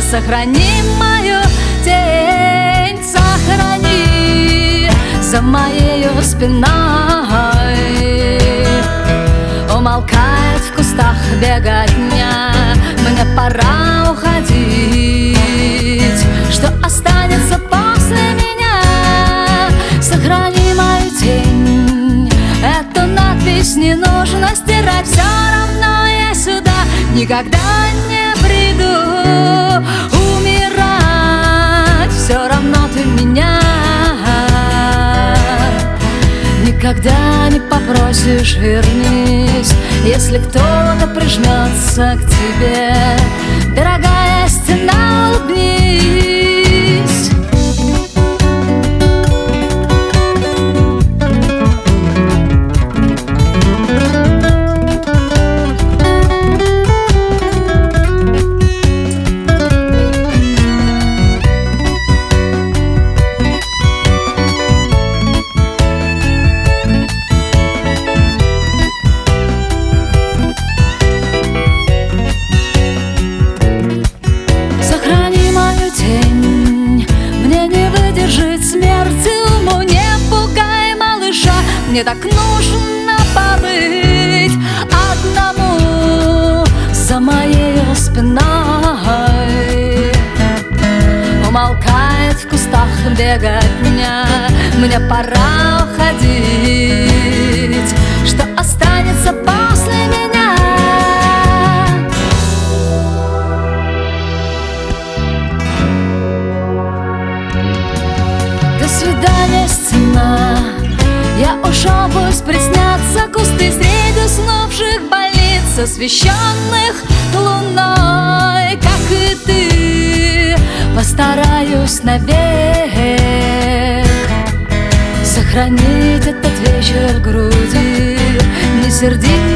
Сохрани мою тень, сохрани за моею спиной. Умолкает в кустах беготня, мне пора уходить. Что останется после меня? Сохрани мою тень, эту надпись не нужно стирать. Все равно я сюда никогда не приду умирать. Все равно ты меня никогда не попросишь вернись. Если кто-то прижмется к тебе, дорогая стена, улыбнись. Мне так нужно побыть одному за моей спиной. Умолкает в кустах беготня, мне пора уходить. Что останется после меня? До свидания, стена. Я ушел, пусть приснятся кусты среди уснувших больниц, освещенных луной, как и ты. Постараюсь навек сохранить этот вечер в груди, не сердить